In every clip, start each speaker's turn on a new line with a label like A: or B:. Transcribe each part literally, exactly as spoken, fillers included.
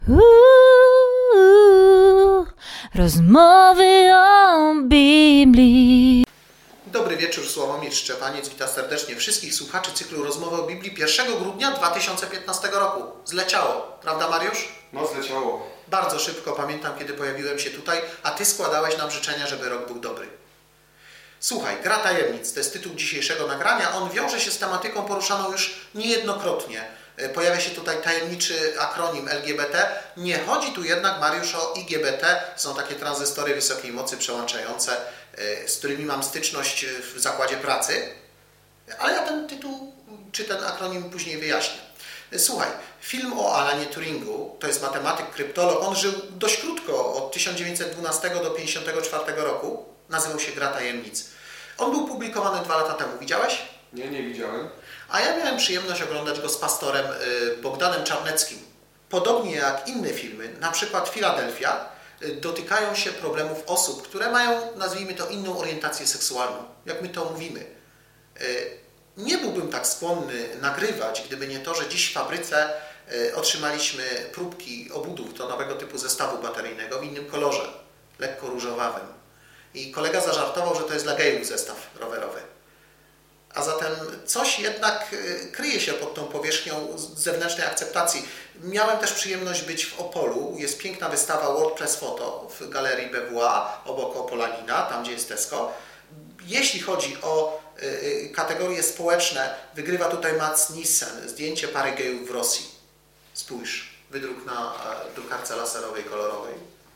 A: Uuu, rozmowy o Biblii.
B: Dobry wieczór, Sławomir Szczepaniec. Witam serdecznie wszystkich słuchaczy cyklu Rozmowy o Biblii pierwszego grudnia dwa tysiące piętnastego roku. Zleciało, prawda Mariusz?
C: No zleciało.
B: Bardzo szybko, pamiętam kiedy pojawiłem się tutaj, a Ty składałeś nam życzenia, żeby rok był dobry. Słuchaj, Gra tajemnic, to jest tytuł dzisiejszego nagrania. On wiąże się z tematyką poruszaną już niejednokrotnie. Pojawia się tutaj tajemniczy akronim L G B T. Nie chodzi tu jednak, Mariusz, o I G B T. Są takie tranzystory wysokiej mocy przełączające, z którymi mam styczność w zakładzie pracy. Ale ja ten tytuł, czy ten akronim później wyjaśnię. Słuchaj, film o Alanie Turingu, to jest matematyk, kryptolog. On żył dość krótko, od tysiąc dziewięćset dwunastego do pięćdziesiątego czwartego roku. Nazywał się Gra tajemnic. On był publikowany dwa lata temu. Widziałeś?
C: Nie, nie widziałem.
B: A ja miałem przyjemność oglądać go z pastorem Bogdanem Czarneckim. Podobnie jak inne filmy, na przykład Filadelfia, dotykają się problemów osób, które mają, nazwijmy to, inną orientację seksualną, jak my to mówimy. Nie byłbym tak skłonny nagrywać, gdyby nie to, że dziś w fabryce otrzymaliśmy próbki obudów do nowego typu zestawu bateryjnego w innym kolorze, lekko różowawym. I kolega zażartował, że to jest dla gejów zestaw rowerowy. A zatem coś jednak kryje się pod tą powierzchnią zewnętrznej akceptacji. Miałem też przyjemność być w Opolu. Jest piękna wystawa WordPress Photo w galerii B W A obok Opolanina, tam gdzie jest Tesco. Jeśli chodzi o kategorie społeczne, wygrywa tutaj Mats Nissen, zdjęcie pary gejów w Rosji. Spójrz, wydruk na drukarce laserowej, kolorowej.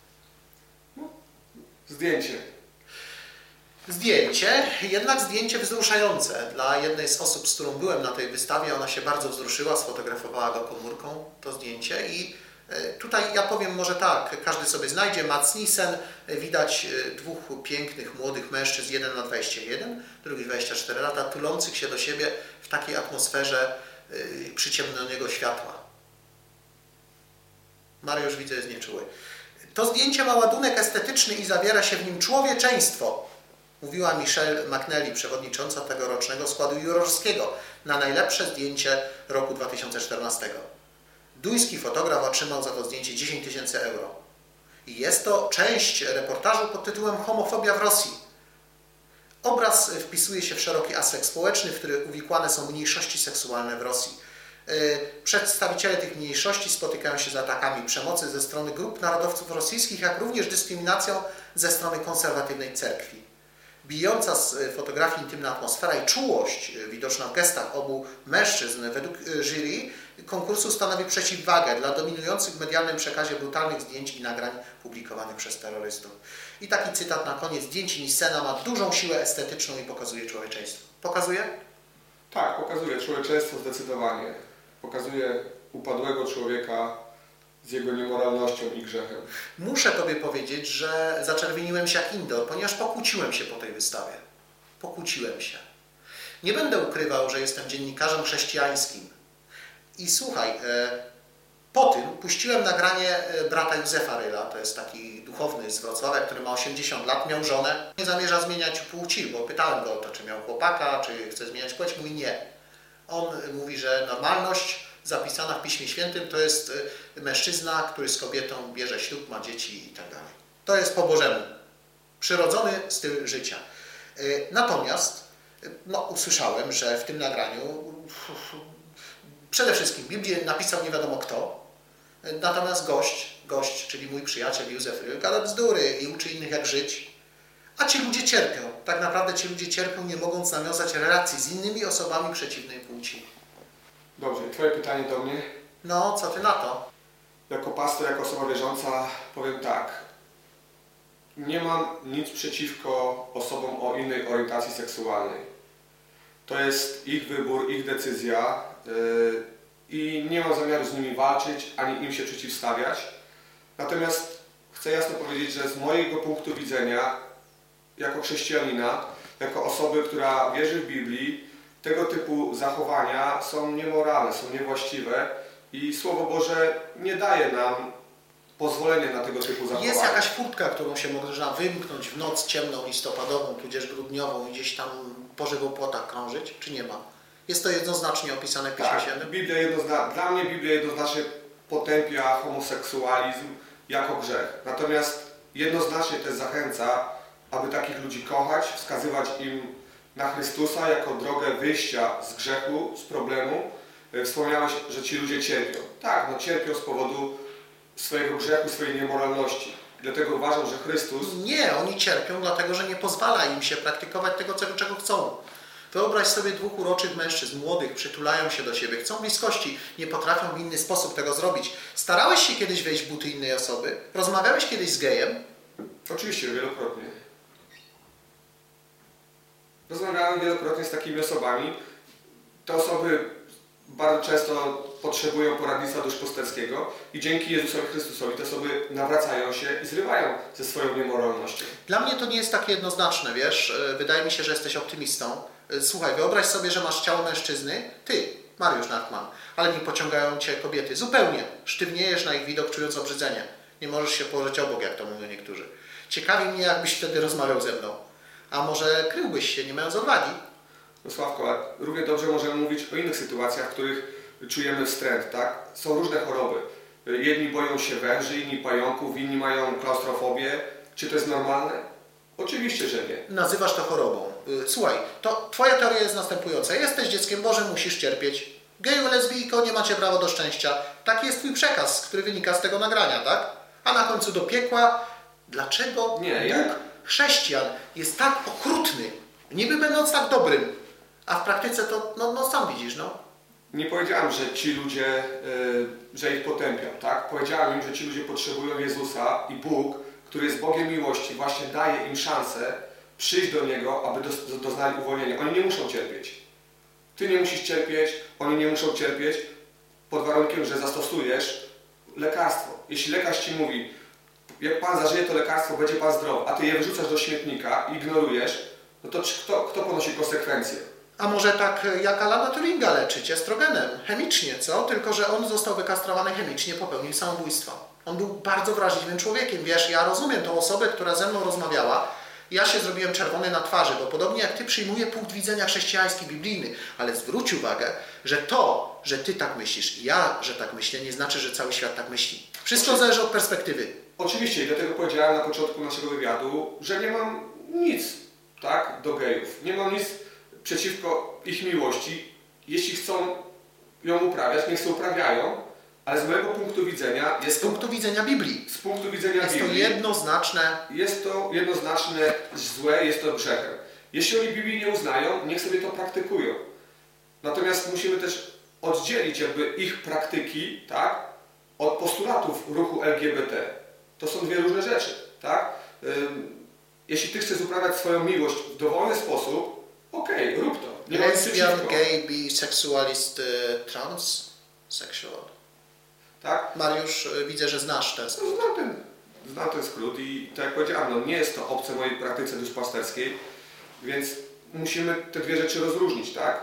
C: Zdjęcie.
B: Zdjęcie, jednak zdjęcie wzruszające. Dla jednej z osób, z którą byłem na tej wystawie, ona się bardzo wzruszyła, sfotografowała go komórką, to zdjęcie. I tutaj ja powiem może tak, każdy sobie znajdzie. Mats Nissen, widać dwóch pięknych, młodych mężczyzn, jeden ma dwadzieścia jeden, drugi dwadzieścia cztery lata, tulących się do siebie w takiej atmosferze przyciemnionego światła. Mariusz, widzę, jest nieczuły. To zdjęcie ma ładunek estetyczny i zawiera się w nim człowieczeństwo. Mówiła Michelle McNally, przewodnicząca tegorocznego składu jurorskiego na najlepsze zdjęcie roku dwa tysiące czternastego. Duński fotograf otrzymał za to zdjęcie dziesięć tysięcy euro. I jest to część reportażu pod tytułem Homofobia w Rosji. Obraz wpisuje się w szeroki aspekt społeczny, w który uwikłane są mniejszości seksualne w Rosji. Przedstawiciele tych mniejszości spotykają się z atakami przemocy ze strony grup narodowców rosyjskich, jak również dyskryminacją ze strony konserwatywnej cerkwi. Bijąca z fotografii intymna atmosfera i czułość widoczna w gestach obu mężczyzn według jury konkursu stanowi przeciwwagę dla dominujących w medialnym przekazie brutalnych zdjęć i nagrań publikowanych przez terrorystów. I taki cytat na koniec. Zdjęcie Nissena ma dużą siłę estetyczną i pokazuje człowieczeństwo. Pokazuje?
C: Tak, pokazuje człowieczeństwo zdecydowanie. Pokazuje upadłego człowieka z jego niemoralnością i grzechem.
B: Muszę Tobie powiedzieć, że zaczerwieniłem się jak indoor, ponieważ pokłóciłem się po tej wystawie. Pokłóciłem się. Nie będę ukrywał, że jestem dziennikarzem chrześcijańskim. I słuchaj, po tym puściłem nagranie brata Józefa Ryla, to jest taki duchowny z Wrocławia, który ma osiemdziesiąt lat, miał żonę. Nie zamierza zmieniać płci, bo pytałem go o to, czy miał chłopaka, czy chce zmieniać płeć. Mówi nie. On mówi, że normalność zapisana w Piśmie Świętym to jest mężczyzna, który z kobietą bierze ślub, ma dzieci i tak dalej. To jest po Bożemu. Przyrodzony styl życia. Natomiast no, usłyszałem, że w tym nagraniu przede wszystkim Biblię napisał nie wiadomo kto, natomiast gość, gość, czyli mój przyjaciel Józef Ryl, gada bzdury i uczy innych jak żyć. A ci ludzie cierpią. Tak naprawdę ci ludzie cierpią, nie mogąc nawiązać relacji z innymi osobami przeciwnej płci.
C: Dobrze, Twoje pytanie do mnie?
B: No, co Ty na to?
C: Jako pastor, jako osoba wierząca powiem tak. Nie mam nic przeciwko osobom o innej orientacji seksualnej. To jest ich wybór, ich decyzja yy, i nie mam zamiaru z nimi walczyć, ani im się przeciwstawiać. Natomiast chcę jasno powiedzieć, że z mojego punktu widzenia, jako chrześcijanina, jako osoby, która wierzy w Biblii, tego typu zachowania są niemoralne, są niewłaściwe i Słowo Boże nie daje nam pozwolenia na tego typu zachowania.
B: Jest jakaś furtka, którą się można wymknąć w noc ciemną, listopadową, tudzież grudniową i gdzieś tam po żywopłotach krążyć, czy nie ma? Jest to jednoznacznie opisane w Piśmie
C: Tak,
B: Świętym?
C: Biblia jednozna... Dla mnie Biblia jednoznacznie potępia homoseksualizm jako grzech. Natomiast jednoznacznie też zachęca, aby takich ludzi kochać, wskazywać im na Chrystusa jako drogę wyjścia z grzechu, z problemu. Wspomniałeś, że ci ludzie cierpią. Tak, no cierpią z powodu swojego grzechu, swojej niemoralności. Dlatego uważam, że Chrystus...
B: Nie, oni cierpią dlatego, że nie pozwala im się praktykować tego, czego chcą. Wyobraź sobie dwóch uroczych mężczyzn, młodych, przytulają się do siebie, chcą bliskości, nie potrafią w inny sposób tego zrobić. Starałeś się kiedyś wejść w buty innej osoby? Rozmawiałeś kiedyś z gejem?
C: Oczywiście, wielokrotnie. Rozmawiałem wielokrotnie z takimi osobami. Te osoby bardzo często potrzebują poradnictwa duszpasterskiego i dzięki Jezusowi Chrystusowi te osoby nawracają się i zrywają ze swoją niemoralnością.
B: Dla mnie to nie jest takie jednoznaczne, wiesz. Wydaje mi się, że jesteś optymistą. Słuchaj, wyobraź sobie, że masz ciało mężczyzny, ty, Mariusz Nartman, ale nie pociągają cię kobiety. Zupełnie. Sztywniejesz na ich widok, czując obrzydzenie. Nie możesz się położyć obok, jak to mówią niektórzy. Ciekawi mnie, jakbyś wtedy rozmawiał ze mną. A może kryłbyś się, nie mając odwagi?
C: No Sławko, a równie dobrze możemy mówić o innych sytuacjach, w których czujemy wstręt, tak? Są różne choroby. Jedni boją się węży, inni pająków, inni mają klaustrofobię. Czy to jest normalne? Oczywiście, że nie.
B: Nazywasz to chorobą. Słuchaj, to twoja teoria jest następująca. Jesteś dzieckiem Bożym, musisz cierpieć. Geju, lesbijko, nie macie prawa do szczęścia. Taki jest twój przekaz, który wynika z tego nagrania, tak? A na końcu do piekła. Dlaczego
C: nie,
B: Bóg
C: ja...
B: chrześcijan jest tak okrutny, niby będąc tak dobrym, a w praktyce to, no, no sam widzisz, no.
C: Nie powiedziałem, że ci ludzie, yy, że ich potępiam, tak? Powiedziałem im, że ci ludzie potrzebują Jezusa i Bóg, który jest Bogiem miłości, właśnie daje im szansę przyjść do Niego, aby do, doznali uwolnienia. Oni nie muszą cierpieć. Ty nie musisz cierpieć, oni nie muszą cierpieć, pod warunkiem, że zastosujesz lekarstwo. Jeśli lekarz ci mówi, jak Pan zażyje to lekarstwo, będzie Pan zdrowy, a Ty je wyrzucasz do śmietnika i ignorujesz, no to kto, kto ponosi konsekwencje?
B: A może tak jak Alana Turinga leczyć estrogenem, chemicznie, co? Tylko że on został wykastrowany chemicznie, popełnił samobójstwo. On był bardzo wrażliwym człowiekiem. Wiesz, ja rozumiem tą osobę, która ze mną rozmawiała. Ja się zrobiłem czerwony na twarzy, bo podobnie jak Ty przyjmuję punkt widzenia chrześcijański, biblijny, ale zwróć uwagę, że to, że Ty tak myślisz i ja, że tak myślę, nie znaczy, że cały świat tak myśli. Wszystko Oczy... zależy od perspektywy.
C: Oczywiście i dlatego powiedziałem na początku naszego wywiadu, że nie mam nic, tak, do gejów. Nie mam nic przeciwko ich miłości. Jeśli chcą ją uprawiać, niech się uprawiają, ale z mojego punktu widzenia... Jest
B: z punktu to, widzenia Biblii.
C: Z punktu widzenia
B: jest
C: Biblii.
B: Jest to jednoznaczne...
C: Jest to jednoznaczne złe, jest to grzechem. Jeśli oni Biblii nie uznają, niech sobie to praktykują. Natomiast musimy też oddzielić jakby ich praktyki, tak, od postulatów ruchu L G B T. To są dwie różne rzeczy, tak? Jeśli Ty chcesz uprawiać swoją miłość w dowolny sposób, okej, okay, rób to. Nie
B: Lesbian, gay, bisexualist, transsexual.
C: Tak?
B: Mariusz, widzę, że znasz ten skrót.
C: No, znam, ten, znam ten skrót i tak jak powiedziałem, no, nie jest to obce mojej praktyce duszpasterskiej, więc musimy te dwie rzeczy rozróżnić, tak?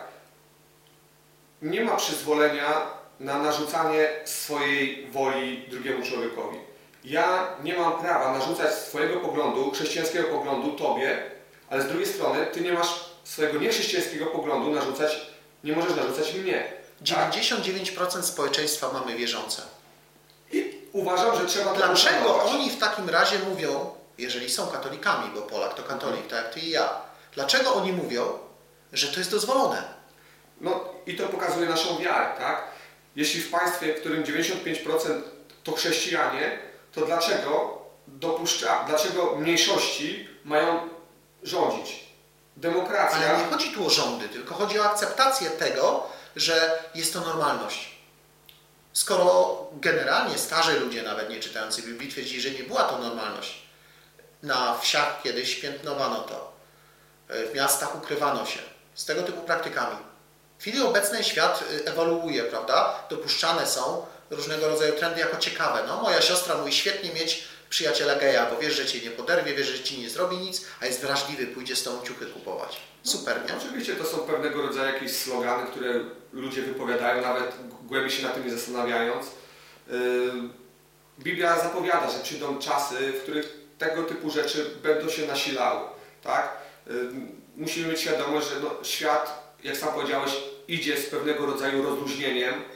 C: Nie ma przyzwolenia na narzucanie swojej woli drugiemu człowiekowi. Ja nie mam prawa narzucać swojego poglądu, chrześcijańskiego poglądu Tobie, ale z drugiej strony Ty nie masz swojego niechrześcijańskiego poglądu narzucać, nie możesz narzucać mnie.
B: dziewięćdziesiąt dziewięć procent społeczeństwa mamy wierzące.
C: I uważam, że trzeba to
B: Dlaczego
C: uszanować.
B: oni w takim razie mówią, jeżeli są katolikami, bo Polak to katolik, tak jak Ty i ja, dlaczego oni mówią, że to jest dozwolone?
C: No i to pokazuje naszą wiarę, tak? Jeśli w państwie, w którym dziewięćdziesiąt pięć procent to chrześcijanie, to dlaczego dopuszcza, dlaczego mniejszości mają rządzić? Demokracja...
B: Ale nie chodzi tu o rządy, tylko chodzi o akceptację tego, że jest to normalność. Skoro generalnie starzy ludzie, nawet nie czytający Biblii, twierdzili, że nie była to normalność. Na wsiach kiedyś piętnowano to. W miastach ukrywano się z tego typu praktykami. W chwili obecnej świat ewoluuje, prawda? Dopuszczane są różnego rodzaju trendy jako ciekawe. No, moja siostra mówi, świetnie mieć przyjaciela geja, bo wiesz, że Cię nie poderwie, wiesz, że Ci nie zrobi nic, a jest wrażliwy, pójdzie z Tobą ciuchy kupować. Super, nie?
C: No, oczywiście to są pewnego rodzaju jakieś slogany, które ludzie wypowiadają, nawet głębiej się nad tym nie zastanawiając. Yy, Biblia zapowiada, że przyjdą czasy, w których tego typu rzeczy będą się nasilały, tak? Yy, musimy mieć świadomość, że no, świat, jak sam powiedziałeś, idzie z pewnego rodzaju rozluźnieniem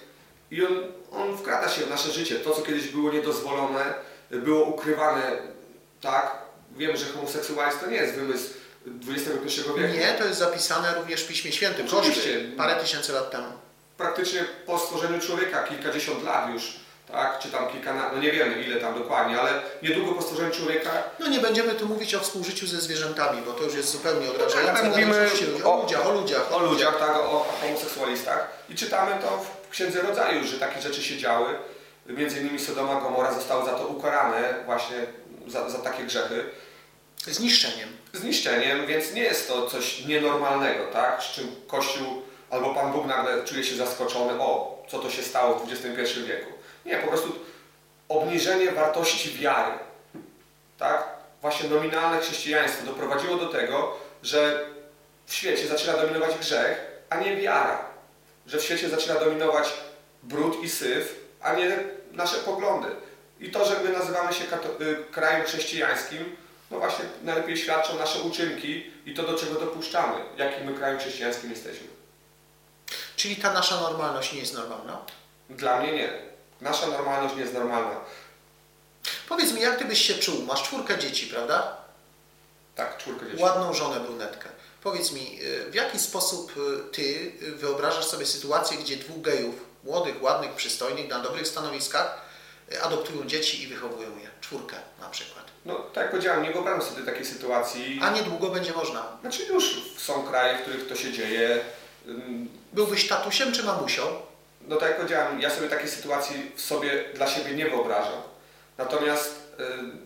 C: I on, on wkrada się w nasze życie. To, co kiedyś było niedozwolone, było ukrywane, tak? Wiemy, że homoseksualizm to nie jest wymysł dwudziestego pierwszego wieku.
B: Nie, to jest zapisane również w Piśmie Świętym.
C: Oczywiście.
B: Parę tysięcy lat temu.
C: Praktycznie po stworzeniu człowieka, kilkadziesiąt lat już, tak? Czy tam kilkanaście, no nie wiemy ile tam dokładnie, ale niedługo po stworzeniu człowieka.
B: No nie będziemy tu mówić o współżyciu ze zwierzętami, bo to już jest zupełnie odrażające.
C: Tak, mówimy
B: o,
C: o
B: ludziach, o ludziach.
C: O ludziach, tak, o homoseksualistach. I czytamy to w Księdze Rodzaju, że takie rzeczy się działy. Między innymi Sodoma, Gomora zostały za to ukarane właśnie za, za takie grzechy.
B: Zniszczeniem.
C: Zniszczeniem, więc nie jest to coś nienormalnego, tak? Z czym Kościół albo Pan Bóg nagle czuje się zaskoczony, o, co to się stało w dwudziestym pierwszym wieku. Nie, po prostu obniżenie wartości wiary, tak? Właśnie nominalne chrześcijaństwo doprowadziło do tego, że w świecie zaczyna dominować grzech, a nie wiara. Że w świecie zaczyna dominować brud i syf, a nie nasze poglądy. I to, że my nazywamy się krajem chrześcijańskim, no właśnie najlepiej świadczą nasze uczynki i to, do czego dopuszczamy, jakim my krajem chrześcijańskim jesteśmy.
B: Czyli ta nasza normalność nie jest normalna?
C: Dla mnie nie. Nasza normalność nie jest normalna.
B: Powiedz mi, jak ty byś się czuł? Masz czwórkę dzieci, prawda?
C: Tak, czwórkę dzieci.
B: Ładną żonę brunetkę. Powiedz mi, w jaki sposób ty wyobrażasz sobie sytuację, gdzie dwóch gejów, młodych, ładnych, przystojnych, na dobrych stanowiskach, adoptują dzieci i wychowują je? Czwórkę na przykład.
C: No, tak jak powiedziałem, nie wyobrażam sobie takiej sytuacji.
B: A niedługo będzie można.
C: Znaczy już są kraje, w których to się dzieje.
B: Byłbyś tatusiem czy mamusią?
C: No tak jak powiedziałem, ja sobie takiej sytuacji w sobie dla siebie nie wyobrażam. Natomiast yy,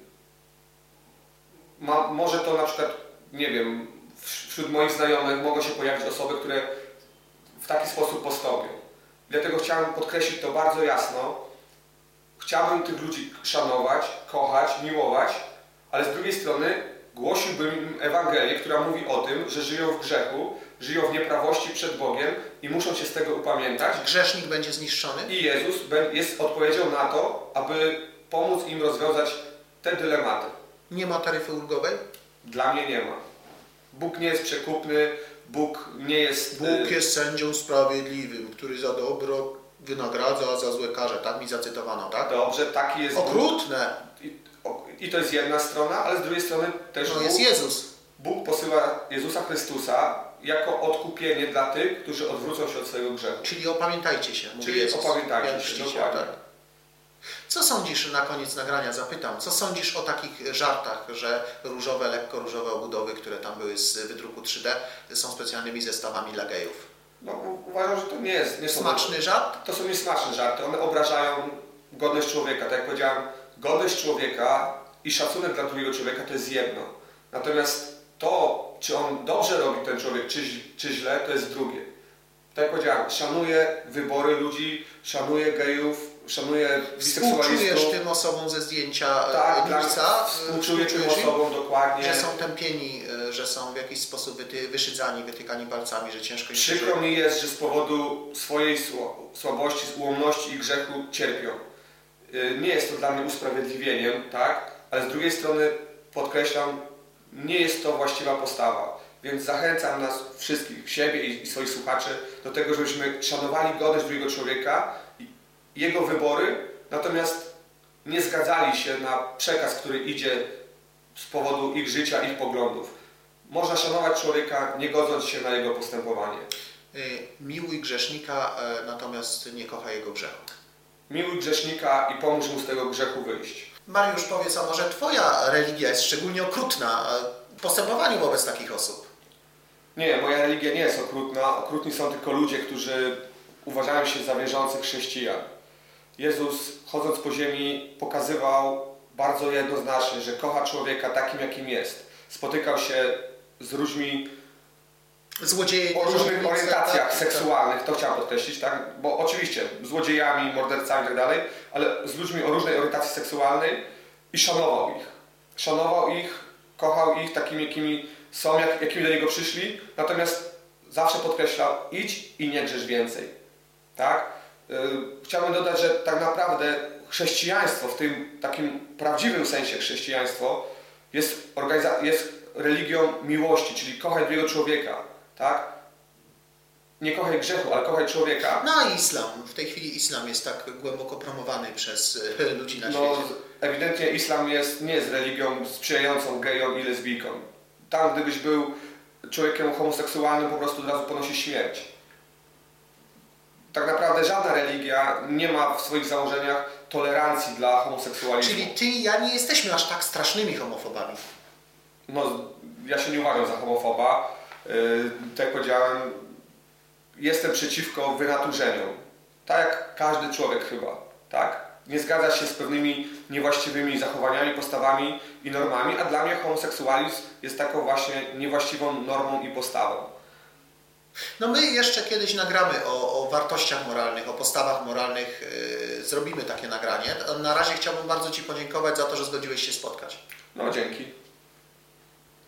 C: ma, może to na przykład, nie wiem, wśród moich znajomych mogą się pojawić osoby, które w taki sposób postąpią. Dlatego chciałem podkreślić to bardzo jasno. Chciałbym tych ludzi szanować, kochać, miłować, ale z drugiej strony głosiłbym im Ewangelię, która mówi o tym, że żyją w grzechu, żyją w nieprawości przed Bogiem i muszą się z tego upamiętać.
B: Grzesznik będzie zniszczony?
C: I Jezus jest odpowiedzią na to, aby pomóc im rozwiązać te dylematy.
B: Nie ma taryfy ulgowej?
C: Dla mnie nie ma. Bóg nie jest przekupny, Bóg nie jest...
B: Bóg jest sędzią sprawiedliwym, który za dobro wynagradza, a za złe karze. Tak mi zacytowano, tak?
C: Dobrze, taki jest
B: Okrutne!
C: Bóg. I, I to jest jedna strona, ale z drugiej strony też
B: No
C: Bóg,
B: jest Jezus.
C: Bóg posyła Jezusa Chrystusa jako odkupienie dla tych, którzy odwrócą się od swojego grzechu.
B: Czyli opamiętajcie się, mówi
C: Czyli
B: Jezus.
C: opamiętajcie się, dokładnie.
B: Tak. Co sądzisz, na koniec nagrania zapytam, co sądzisz o takich żartach, że różowe, lekko różowe obudowy, które tam były z wydruku trzy D, są specjalnymi zestawami dla gejów?
C: No, uważam, że to nie jest... Nie są,
B: Smaczny żart?
C: To są niesmaczne żarty. One obrażają godność człowieka. Tak jak powiedziałem, godność człowieka i szacunek dla drugiego człowieka to jest jedno. Natomiast to, czy on dobrze robi ten człowiek, czy, czy źle, to jest drugie. Tak jak powiedziałem, szanuję wybory ludzi, szanuję gejów, szanuję biseksualistów.
B: Współczujesz tym osobom ze zdjęcia
C: tak,
B: Gliwca?
C: Współczuję tym osobom dokładnie.
B: Że są tępieni, że są w jakiś sposób wyty, wyszydzani, wytykani palcami, że ciężko im się
C: Przykro mi jest, że z powodu swojej słabości, ułomności i grzechu cierpią. Nie jest to dla mnie usprawiedliwieniem, tak? Ale z drugiej strony podkreślam, nie jest to właściwa postawa. Więc zachęcam nas wszystkich, siebie i swoich słuchaczy do tego, żebyśmy szanowali godność drugiego człowieka i jego wybory, natomiast nie zgadzali się na przekaz, który idzie z powodu ich życia, ich poglądów. Można szanować człowieka, nie godząc się na jego postępowanie.
B: Miłuj grzesznika, natomiast nie kocha jego grzechu.
C: Miłuj grzesznika i pomóż mu z tego grzechu wyjść.
B: Mariusz, powiedz, a może Twoja religia jest szczególnie okrutna w postępowaniu wobec takich osób?
C: Nie, moja religia nie jest okrutna. Okrutni są tylko ludzie, którzy uważają się za wierzących chrześcijan. Jezus, chodząc po ziemi, pokazywał bardzo jednoznacznie, że kocha człowieka takim, jakim jest. Spotykał się z ludźmi
B: Złodzieje,
C: o różnych orientacjach
B: tak,
C: seksualnych, to chciałem podkreślić, tak? Bo oczywiście złodziejami, mordercami i tak dalej, ale z ludźmi o różnej orientacji seksualnej i szanował ich. Szanował ich, kochał ich takimi, jakimi są, jak, jakimi do niego przyszli, natomiast zawsze podkreślał, idź i nie grzesz więcej. Tak? Yy, chciałbym dodać, że tak naprawdę chrześcijaństwo, w tym takim prawdziwym sensie chrześcijaństwo, jest, organiza- jest religią miłości, czyli kochaj drugiego człowieka. Tak? nie kochaj grzechu, ale kochaj człowieka.
B: No a islam, w tej chwili islam jest tak głęboko promowany przez ludzi na
C: No,
B: świecie.
C: ewidentnie islam jest, nie jest religią sprzyjającą gejom i lesbijkom. Tam gdybyś był człowiekiem homoseksualnym, po prostu od razu ponosi śmierć. Tak naprawdę żadna religia nie ma w swoich założeniach tolerancji dla homoseksualizmu.
B: Czyli ty i ja nie jesteśmy aż tak strasznymi homofobami.
C: No, ja się nie uważam za homofoba. Yy, tak jak powiedziałem, jestem przeciwko wynaturzeniom. Tak jak każdy człowiek chyba, tak? Nie zgadza się z pewnymi niewłaściwymi zachowaniami, postawami i normami, a dla mnie homoseksualizm jest taką właśnie niewłaściwą normą i postawą.
B: No my jeszcze kiedyś nagramy o, o wartościach moralnych, o postawach moralnych, yy, zrobimy takie nagranie. Na razie chciałbym bardzo Ci podziękować za to, że zgodziłeś się spotkać.
C: No, dzięki.